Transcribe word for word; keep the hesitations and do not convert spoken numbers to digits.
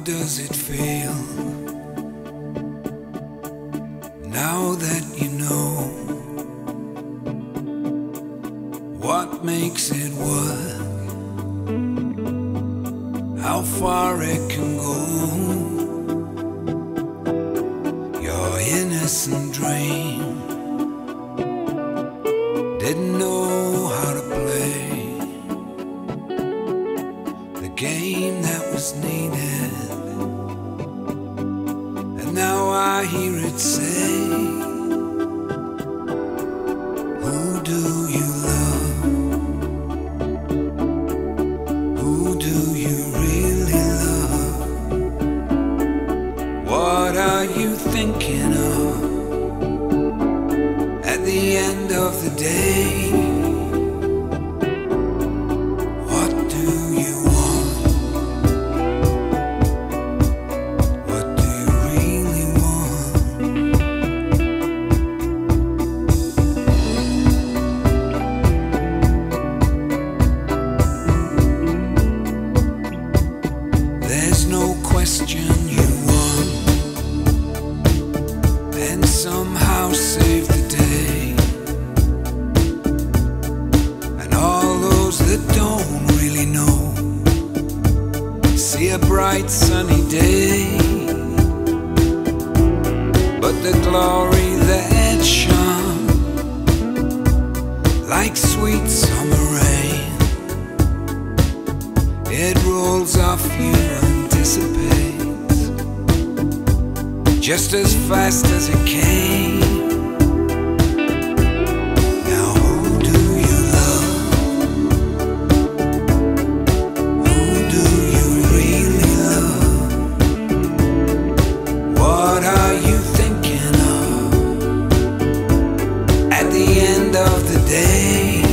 does it feel now that you know what makes it work, how far it can go? Your innocent dream didn't know how to play the game that was needed, and now I hear it say, who do you love? Who do you really love? What are you thinking of at the end of the day? What do you want? What do you really want? There's no question you won, and somehow saved the day. And all those that don't really know see a bright sunny day, but the glory that shone like sweet summer rain, it rolls off you and dissipates just as fast as it came. Now who do you love? Who do you really love? What are you thinking of at the end of the day?